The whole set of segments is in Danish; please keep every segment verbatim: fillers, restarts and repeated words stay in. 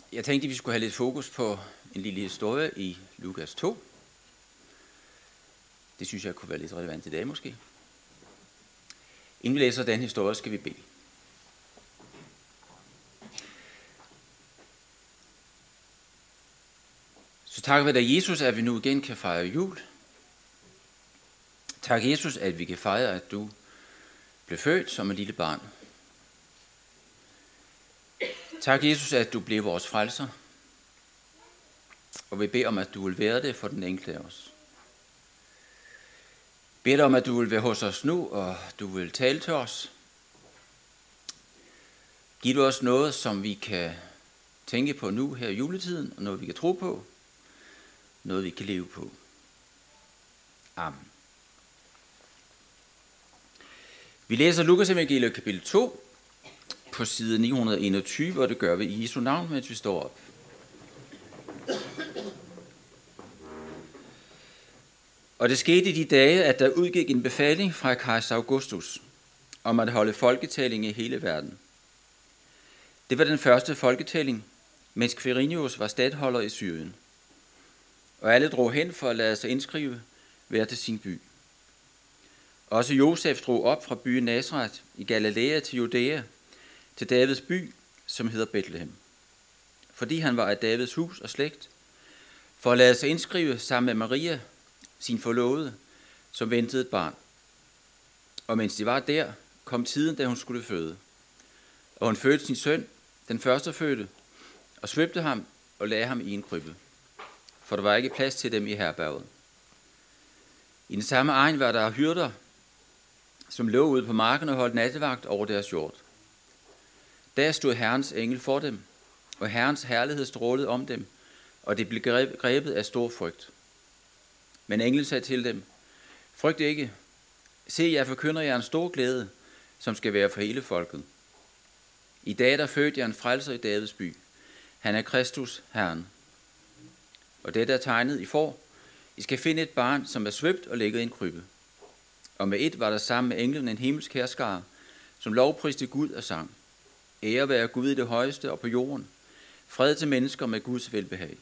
Jeg tænkte, at vi skulle have lidt fokus på en lille historie i Lukas to. Det synes jeg kunne være lidt relevant i dag måske. Inden vi læser den historie, skal vi bede. Så takker vi dig, Jesus, at vi nu igen kan fejre jul. Tak, Jesus, at vi kan fejre, at du blev født som et lille barn. Tak, Jesus, at du blev vores frelser. Og vi beder om, at du vil være det for den enkelte af os. Vi beder om, at du vil være hos os nu, og du vil tale til os. Giv du os noget, som vi kan tænke på nu her i juletiden, og noget vi kan tro på, noget vi kan leve på. Amen. Vi læser Lukas evangeliet kapitel to på side ni hundrede og enogtyve, og det gør vi i Jesu navn, mens vi står op. Og det skete i de dage, at der udgik en befaling fra kejser Augustus om at holde folketælling i hele verden. Det var den første folketælling, mens Quirinius var stadholder i Syrien. Og alle drog hen for at lade sig indskrive hver til sin by. Også Josef drog op fra byen Nazaret i Galilea til Judæa, til Davids by, som hedder Bethlehem. Fordi han var af Davids hus og slægt, for at lade sig indskrive sammen med Maria, sin forlovede, som ventede et barn. Og mens de var der, kom tiden, da hun skulle føde. Og hun fødte sin søn, den førstefødte, og svøbte ham og lagde ham i en krybbe. For der var ikke plads til dem i herberget. I den samme egen var der hyrder, som lå ude på marken og holdt nattevagt over deres hjort. Der stod Herrens engel for dem, og Herrens herlighed strålede om dem, og det blev grebet af stor frygt. Men englen sagde til dem, frygt ikke, se, jeg forkynder jer en stor glæde, som skal være for hele folket. I dag der fødte jeg en frelser i Davids by. Han er Kristus, Herren. Og det der er tegnet, I får, I skal finde et barn, som er svøbt og ligger i en krybbe. Og med et var der sammen med englen en himmelsk herskare, som lovpriste Gud og sang. Ære være Gud i det højeste og på jorden. Fred til mennesker med Guds velbehag.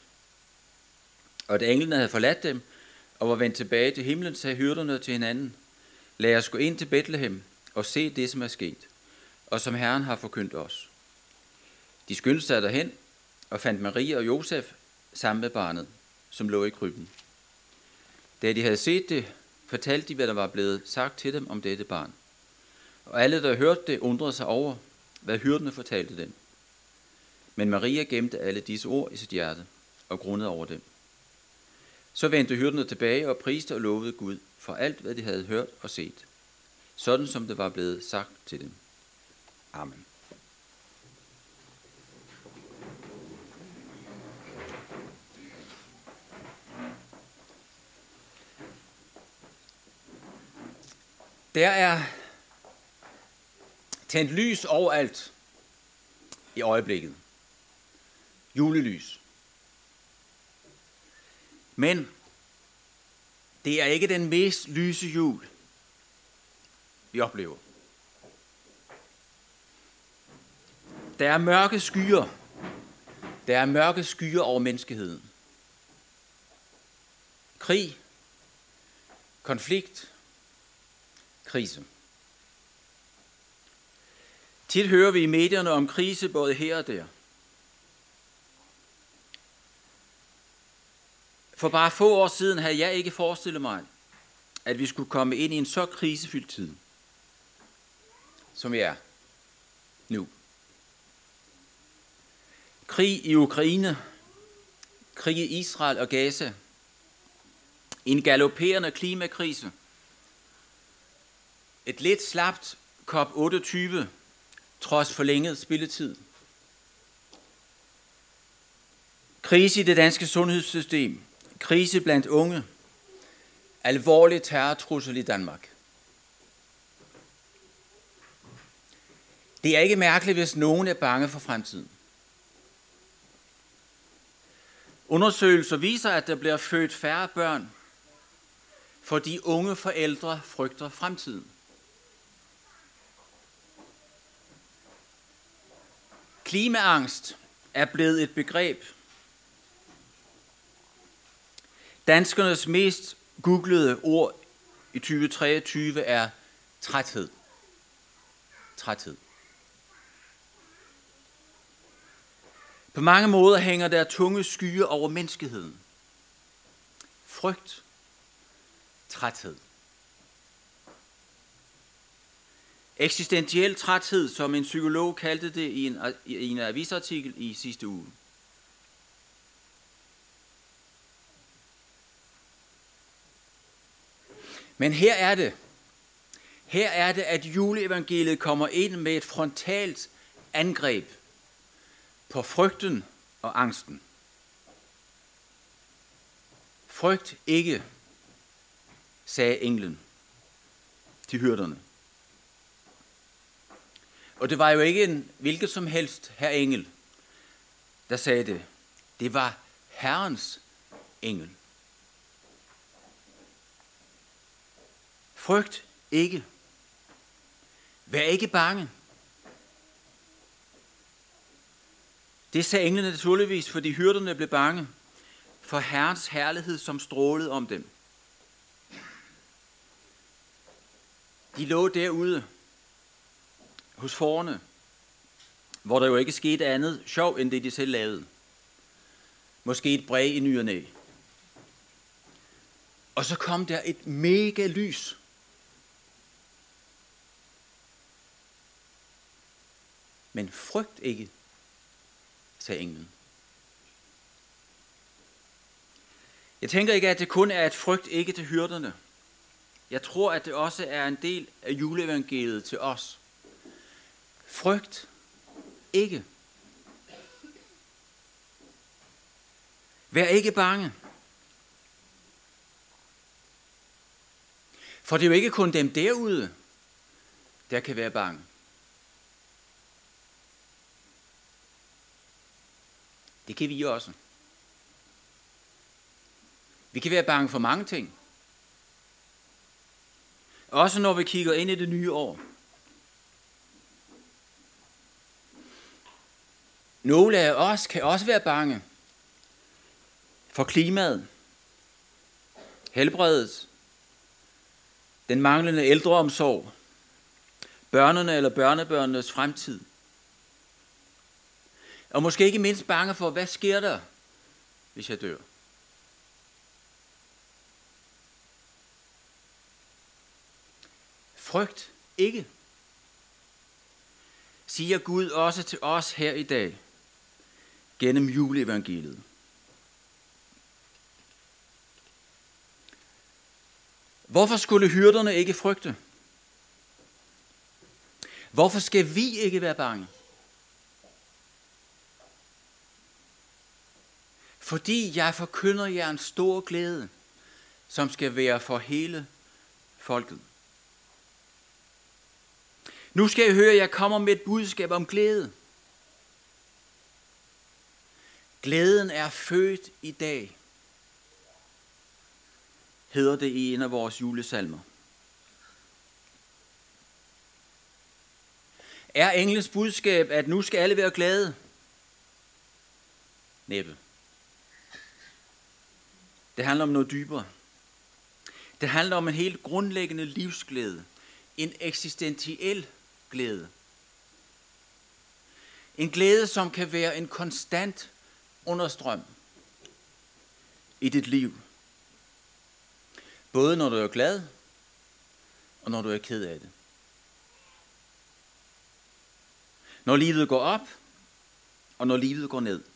Og da englene havde forladt dem, og var vendt tilbage til himlen, sagde hyrderne til hinanden, lad os gå ind til Bethlehem og se det, som er sket, og som Herren har forkyndt os. De skyndte sig derhen og fandt Maria og Josef sammen med barnet, som lå i krybben. Da de havde set det, fortalte de, hvad der var blevet sagt til dem om dette barn. Og alle, der hørte det, undrede sig over, hvad hyrderne fortalte dem. Men Maria gemte alle disse ord i sit hjerte og grundede over dem. Så vendte hyrderne tilbage og priste og lovede Gud for alt, hvad de havde hørt og set, sådan som det var blevet sagt til dem. Amen. Der er tændt lys overalt i øjeblikket. Julelys. Men det er ikke den mest lyse jul, vi oplever. Der er mørke skyer. Der er mørke skyer over menneskeheden. Krig, konflikt, krise. Tit hører vi i medierne om krise både her og der. For bare få år siden havde jeg ikke forestillet mig, at vi skulle komme ind i en så krisefyldt tid, som vi er nu. Krig i Ukraine, krig i Israel og Gaza, en galopperende klimakrise, et lidt slapt COP otteogtyve, trods forlænget spilletid. Krise i det danske sundhedssystem, krise blandt unge, alvorlig terrortrussel i Danmark. Det er ikke mærkeligt, hvis nogen er bange for fremtiden. Undersøgelser viser, at der bliver født færre børn, fordi unge forældre frygter fremtiden. Klimaangst er blevet et begreb. Danskernes mest googlede ord i tyve treogtyve er træthed. Træthed. På mange måder hænger der tunge skyer over menneskeheden. Frygt. Træthed. Eksistentiel træthed, som en psykolog kaldte det i en, i en avisartikel i sidste uge. Men her er det. Her er det, at juleevangeliet kommer ind med et frontalt angreb på frygten og angsten. Frygt ikke, sagde englen til hyrderne. Og det var jo ikke en hvilket som helst herre engel, der sagde det. Det var Herrens engel. Frygt ikke. Vær ikke bange. Det sagde englene naturligvis, fordi hyrderne blev bange for Herrens herlighed, som strålede om dem. De lå derude hos fårene, hvor der jo ikke skete andet sjov, end det de selv lavede. Måske et bræ i ny og næ. Og så kom der et mega lys. Men frygt ikke, sagde englen. Jeg tænker ikke, at det kun er et frygt ikke til hyrderne. Jeg tror, at det også er en del af juleevangeliet til os. Frygt ikke. Vær ikke bange. For det er jo ikke kun dem derude, der kan være bange. Det kan vi også. Vi kan være bange for mange ting. Også når vi kigger ind i det nye år. Nogle af os kan også være bange for klimaet, helbredet, den manglende ældreomsorg, børnene eller børnebørnenes fremtid. Og måske ikke mindst bange for, hvad sker der, hvis jeg dør? Frygt ikke, siger Gud også til os her i dag, gennem juleevangeliet. Hvorfor skulle hyrderne ikke frygte? Hvorfor skal vi ikke være bange? Fordi jeg forkynder jer en stor glæde, som skal være for hele folket. Nu skal I høre, at jeg kommer med et budskab om glæde. Glæden er født i dag, hedder det i en af vores julesalmer. Er englens budskab, at nu skal alle være glade? Næppe. Det handler om noget dybere. Det handler om en helt grundlæggende livsglæde. En eksistentiel glæde. En glæde, som kan være en konstant understrøm i dit liv. Både når du er glad, og når du er ked af det. Når livet går op, og når livet går ned.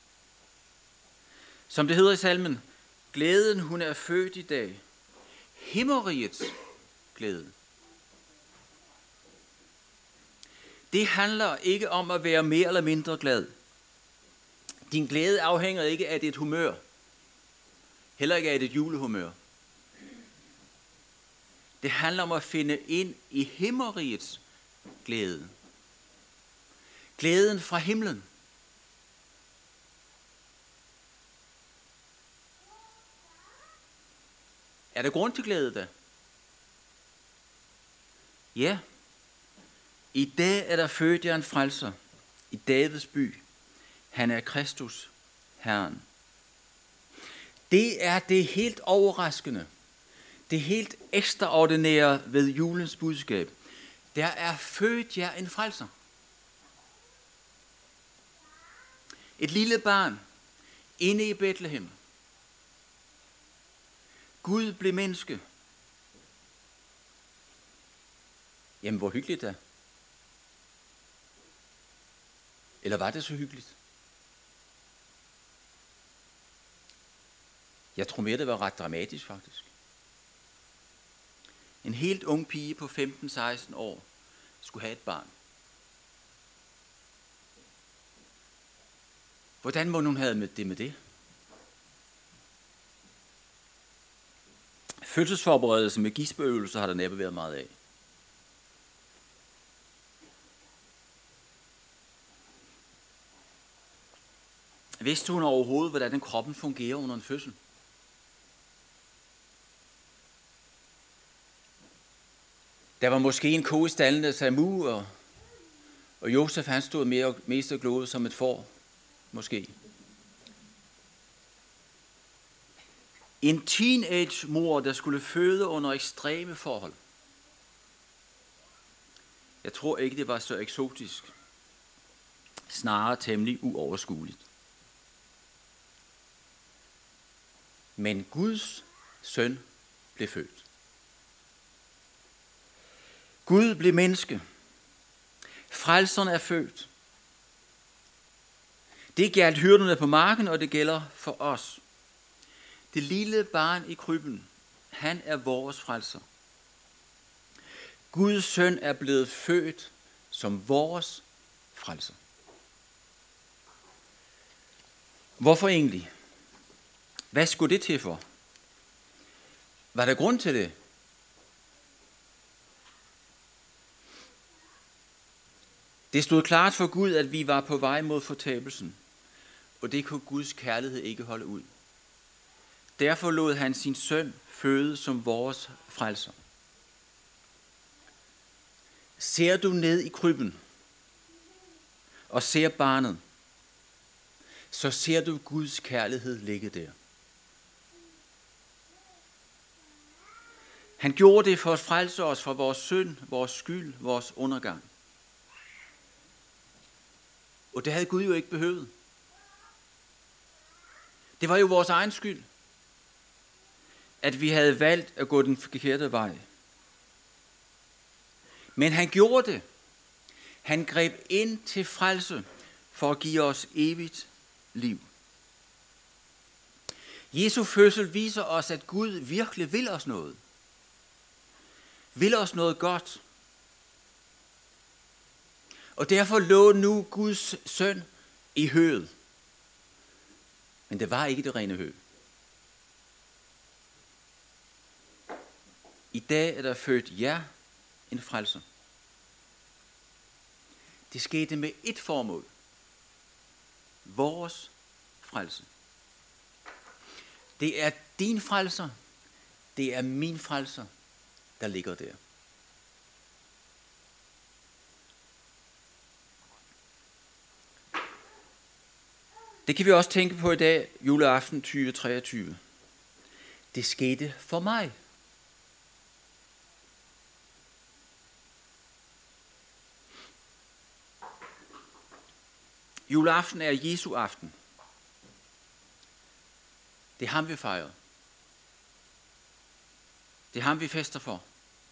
Som det hedder i salmen, glæden hun er født i dag. Himmerigets glæde. Det handler ikke om at være mere eller mindre glad. Din glæde afhænger ikke af dit humør. Heller ikke af dit julehumør. Det handler om at finde ind i himmerigets glæde. Glæden fra himlen. Er der grund til glæde da? Ja. I dag er der født jer en frelser i Davids by. Han er Kristus, Herren. Det er det helt overraskende, det helt ekstraordinære ved julens budskab. Der er født jer en frelser. Et lille barn inde i Betlehem. Gud blev menneske. Jamen, hvor hyggeligt da. Eller var det så hyggeligt? Jeg tror mere, det var ret dramatisk faktisk. En helt ung pige på femten seksten år skulle have et barn. Hvordan må hun have med det med det? Fødselsforberedelse med gispeøvelser har der næppe været meget af. Vidste hun overhovedet, hvordan kroppen fungerer under en fødsel? Der var måske en ko i stallen, der sagde mu, og, og Josef han stod mere, mest og glodede som et får, måske. En teenage-mor, der skulle føde under ekstreme forhold. Jeg tror ikke, det var så eksotisk. Snarere temmelig uoverskueligt. Men Guds søn blev født. Gud blev menneske. Frelseren er født. Det gælder hyrderne på marken, og det gælder for os. Det lille barn i krybben, han er vores frelser. Guds søn er blevet født som vores frelser. Hvorfor egentlig? Hvad skulle det til for? Var der grund til det? Det stod klart for Gud, at vi var på vej mod fortabelsen, og det kunne Guds kærlighed ikke holde ud. Derfor lod han sin søn føde som vores frelser. Ser du ned i krybben og ser barnet, så ser du Guds kærlighed ligge der. Han gjorde det for at frelse os fra vores synd, vores skyld, vores undergang. Og det havde Gud jo ikke behøvet. Det var jo vores egen skyld, at vi havde valgt at gå den forkerte vej. Men han gjorde det. Han greb ind til frelse for at give os evigt liv. Jesu fødsel viser os, at Gud virkelig vil os noget. Vil os noget godt. Og derfor lå nu Guds søn i høet. Men det var ikke det rene hø. I dag er der født jer en frelser. Det skete med ét formål. Vores frelse. Det er din frelser. Det er min frelser, der ligger der. Det kan vi også tænke på i dag, juleaften tyve treogtyve. Det skete for mig. Juleaften er Jesu aften. Det er ham, vi fejrer. Det er ham, vi fester for.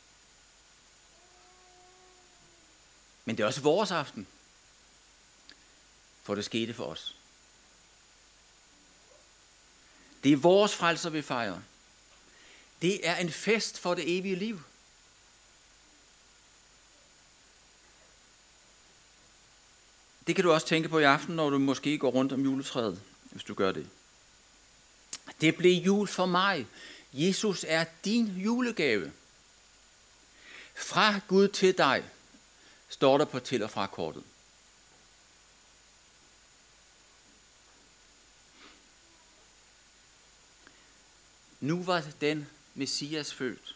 Men det er også vores aften, for det skete for os. Det er vores frelser, vi fejrer. Det er en fest for det evige liv. Det kan du også tænke på i aften, når du måske går rundt om juletræet, hvis du gør det. Det blev jul for mig. Jesus er din julegave. Fra Gud til dig, står der på til og fra kortet. Nu var den Messias født,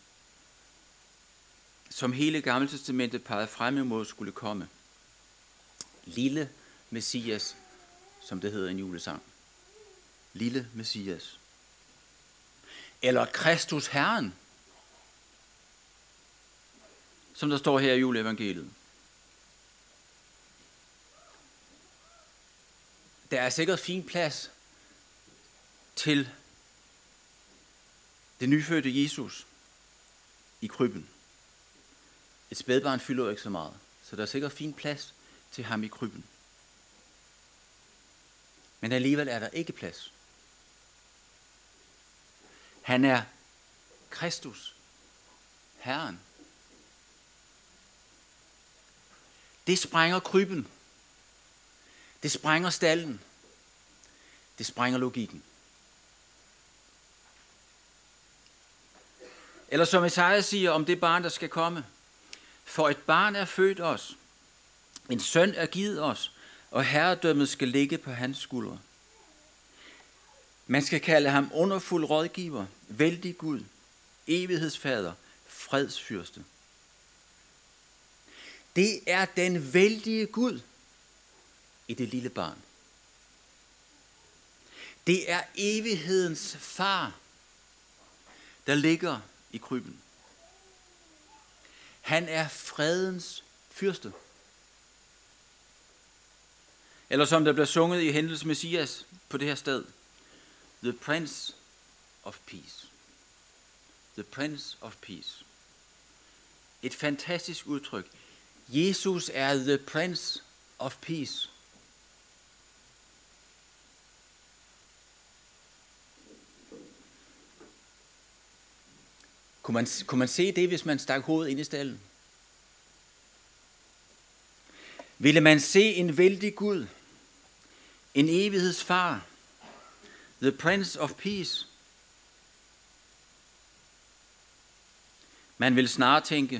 som hele Gamle Testamentet pegede frem imod skulle komme. Lille Messias som det hedder i en julesang. Lille Messias. Eller Kristus Herren, som der står her i juleevangeliet. Der er sikkert fin plads til det nyfødte Jesus i krybben. Et spædbarn fylder jo ikke så meget, så der er sikkert fin plads til ham i krybben. Men alligevel er der ikke plads. Han er Kristus, Herren. Det sprænger krybben. Det sprænger stallen. Det sprænger logikken. Eller som Esajas siger om det barn, der skal komme. For et barn er født os. En søn er givet os. Og herredømmet skal ligge på hans skuldre. Man skal kalde ham underfuld rådgiver, vældig Gud, evighedsfader, fredsfyrste. Det er den vældige Gud i det lille barn. Det er evighedens far, der ligger i krybben. Han er fredens fyrste. Eller som der bliver sunget i Hændels Messias på det her sted. The Prince of Peace. The Prince of Peace. Et fantastisk udtryk. Jesus er the Prince of Peace. Kunne man, kunne man se det, hvis man stak hovedet ind i stallen? Ville man se en vældig Gud, en evighedsfar, the Prince of Peace? Man vil snarere tænke,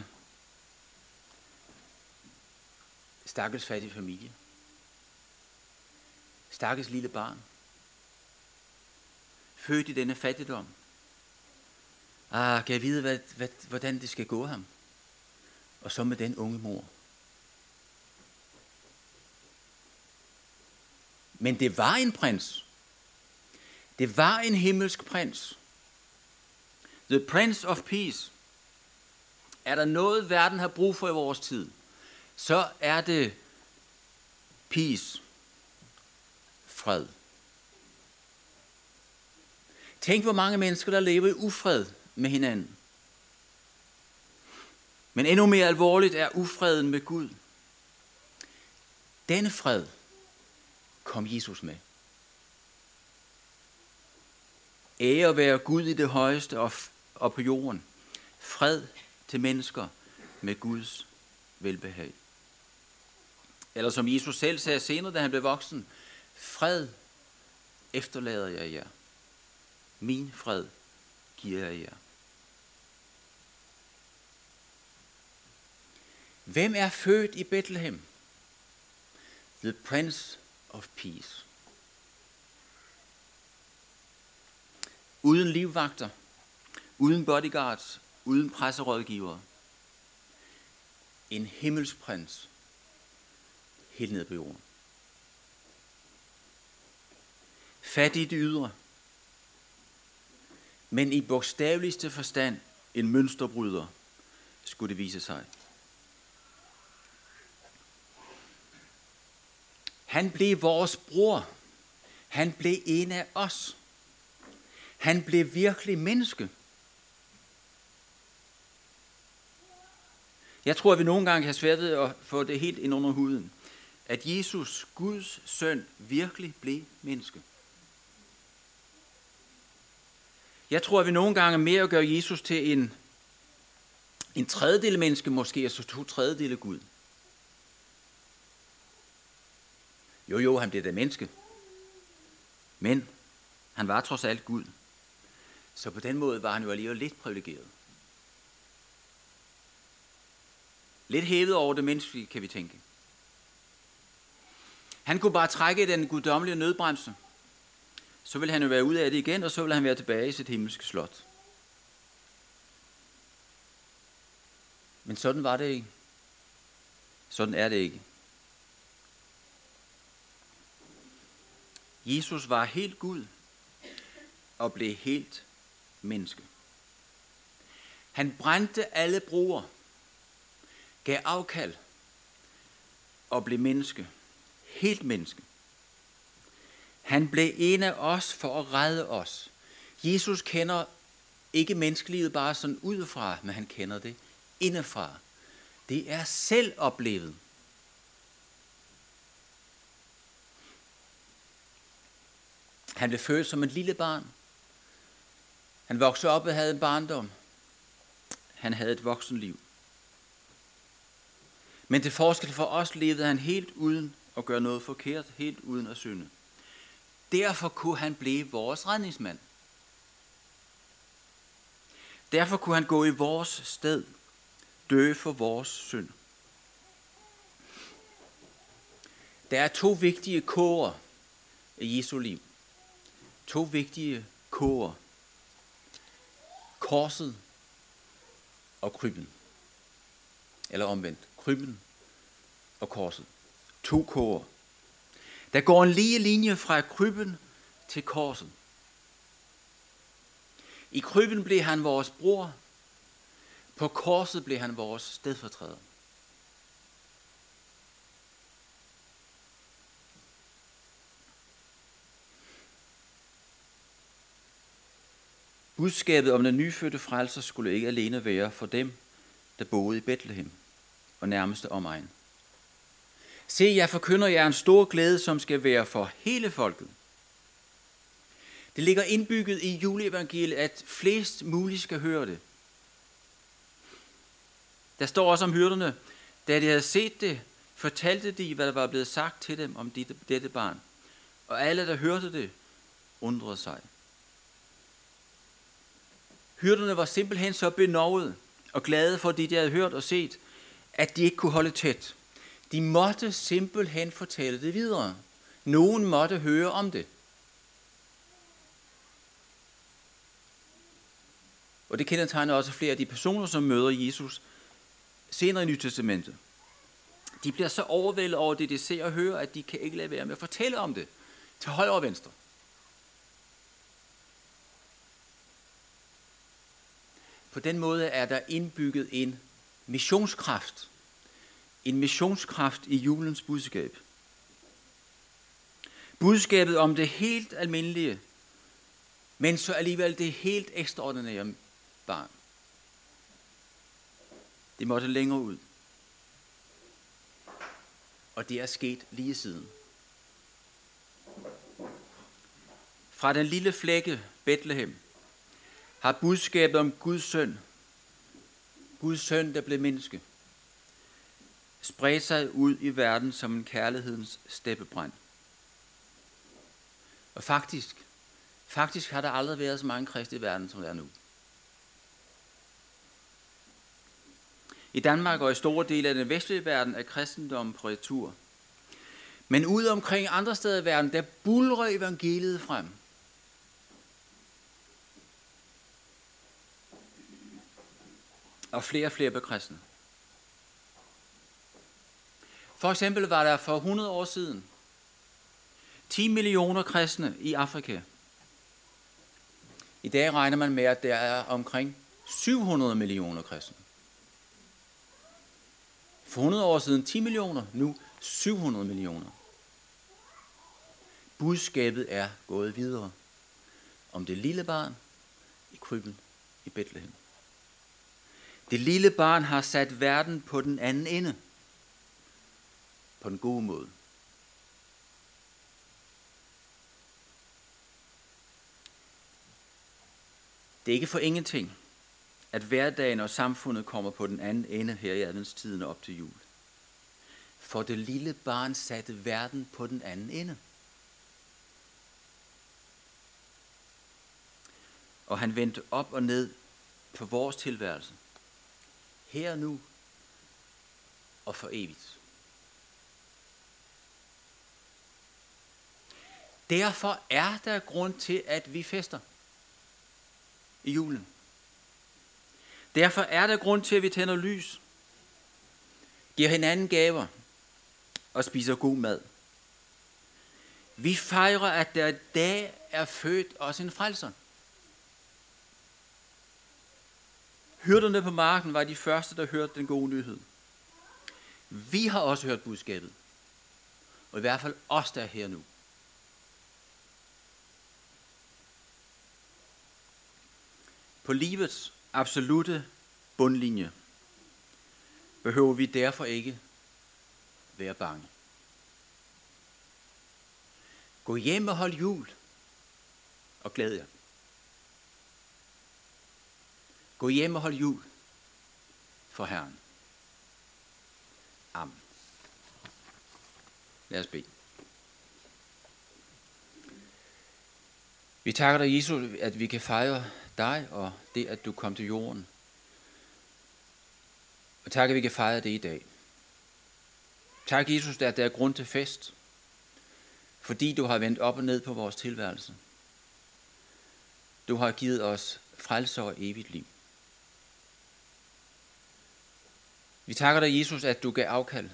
stakkels fattig familie, stakkels lille barn, født i denne fattigdom. Ah, kan jeg vide, hvad, hvad, hvordan det skal gå ham? Og så med den unge mor. Men det var en prins. Det var en himmelsk prins. The Prince of Peace. Er der noget, verden har brug for i vores tid, så er det peace. Fred. Tænk, hvor mange mennesker, der lever i ufred med hinanden. Men endnu mere alvorligt er ufreden med Gud. Denne fred kom Jesus med. Ære være Gud i det højeste og på jorden. Fred til mennesker med Guds velbehag. Eller som Jesus selv sagde senere, da han blev voksen. Fred efterlader jeg jer. Min fred giver jeg jer. Hvem er født i Bethlehem? The Prince of Peace. Uden livvagter, uden bodyguards, uden presserådgivere. En himmelsprins helt ned på jorden. Fattig i det ydre, men i bogstaveligste forstand en mønsterbryder, skulle det vise sig. Han blev vores bror. Han blev en af os. Han blev virkelig menneske. Jeg tror, at vi nogle gange har svært ved at få det helt ind under huden, at Jesus, Guds søn, virkelig blev menneske. Jeg tror, at vi nogle gange mere gør Jesus til en, en tredjedel menneske, måske, og så to tredjedele Gud. Jo, jo, han blev da menneske. Men han var trods alt Gud. Så på den måde var han jo alligevel lidt privilegeret. Lidt hævet over det menneskelige, kan vi tænke. Han kunne bare trække den guddommelige nødbremse. Så ville han jo være ude af det igen, og så ville han være tilbage i sit himmelske slot. Men sådan var det ikke. Sådan er det ikke. Jesus var helt Gud og blev helt menneske. Han brændte alle broer, gav afkald og blev menneske. Helt menneske. Han blev en af os for at redde os. Jesus kender ikke menneskelivet bare sådan udefra, men han kender det indefra. Det er selv oplevet. Han blev født som et lille barn. Han voksede op og havde en barndom. Han havde et voksenliv. Men til forskel for os levede han helt uden at gøre noget forkert, helt uden at synde. Derfor kunne han blive vores redningsmand. Derfor kunne han gå i vores sted, dø for vores synd. Der er to vigtige kårer i Jesu liv. To vigtige kårer. Korset og krybben. Eller omvendt. Krybben og korset. To kårer. Der går en lige linje fra krybben til korset. I krybben blev han vores bror. På korset blev han vores stedfortræder. Budskabet om den nyfødte frelser skulle ikke alene være for dem, der boede i Betlehem og nærmeste omegn. Se, jeg forkynder jer en stor glæde, som skal være for hele folket. Det ligger indbygget i juleevangeliet, at flest muligt skal høre det. Der står også om hyrderne, da de havde set det, fortalte de, hvad der var blevet sagt til dem om dette, dette barn. Og alle, der hørte det, undrede sig. Hyrderne var simpelthen så benovet og glade for det, de havde hørt og set, at de ikke kunne holde tæt. De måtte simpelthen fortælle det videre. Nogen måtte høre om det. Og det kendetegner også flere af de personer, som møder Jesus senere i Nye Testamentet. De bliver så overvældet over det, de ser og hører, at de kan ikke lade være med at fortælle om det til højre og venstre. På den måde er der indbygget en missionskraft. En missionskraft i julens budskab. Budskabet om det helt almindelige, men så alligevel det helt ekstraordinære barn. Det måtte længere ud. Og det er sket lige siden. Fra den lille flække Betlehem har budskabet om Guds søn, Guds søn, der blev menneske, spredt sig ud i verden som en kærlighedens steppebrand. Og faktisk, faktisk har der aldrig været så mange kristne i verden, som der er nu. I Danmark og i store dele af den vestlige verden er kristendommen på retur. Men ude omkring andre steder i verden, der buldrer evangeliet frem. Og flere og flere blev kristne. For eksempel var der for hundrede år siden ti millioner kristne i Afrika. I dag regner man med, at der er omkring syv hundrede millioner kristne. For hundrede år siden ti millioner, nu syv hundrede millioner. Budskabet er gået videre om det lille barn i krybben i Betlehem. Det lille barn har sat verden på den anden ende. På den gode måde. Det er ikke for ingenting, at hverdagen og samfundet kommer på den anden ende her i adventstiden op til jul. For det lille barn satte verden på den anden ende. Og han vendte op og ned på vores tilværelse. Her og nu og for evigt. Derfor er der grund til, at vi fester i julen. Derfor er der grund til, at vi tænder lys, giver hinanden gaver og spiser god mad. Vi fejrer, at der i dag er født os en frelser. Hyrderne på marken var de første, der hørte den gode nyhed. Vi har også hørt budskabet. Og i hvert fald os, der er her nu. På livets absolute bundlinje behøver vi derfor ikke være bange. Gå hjem og hold jul og glæd jer. Gå hjem og hold jul for Herren. Amen. Lad os bede. Vi takker dig, Jesus, at vi kan fejre dig og det, at du kom til jorden. Og tak, at vi kan fejre det i dag. Tak, Jesus, at der er grund til fest, fordi du har vendt op og ned på vores tilværelse. Du har givet os frelse og evigt liv. Vi takker dig, Jesus, at du gav afkald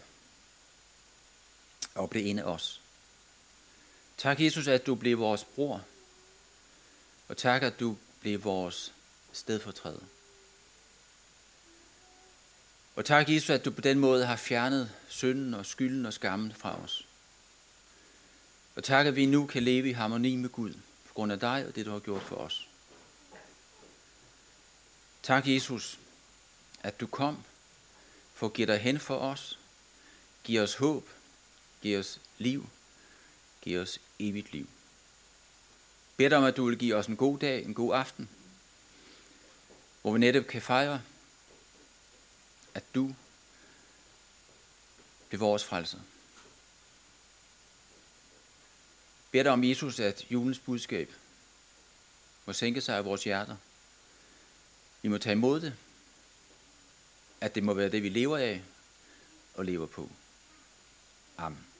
og blev en af os. Tak, Jesus, at du blev vores bror. Og tak, at du blev vores stedfortræder. Og tak, Jesus, at du på den måde har fjernet synden og skylden og skammen fra os. Og tak, at vi nu kan leve i harmoni med Gud, på grund af dig og det, du har gjort for os. Tak, Jesus, at du kom for at give dig hen for os, give os håb, give os liv, give os evigt liv. Jeg beder dig om, at du vil give os en god dag, en god aften, hvor vi netop kan fejre, at du bliver vores frelser. Jeg beder dig om, Jesus, at julens budskab må sænke sig af vores hjerter. Vi må tage imod det, at det må være det, vi lever af og lever på. Amen.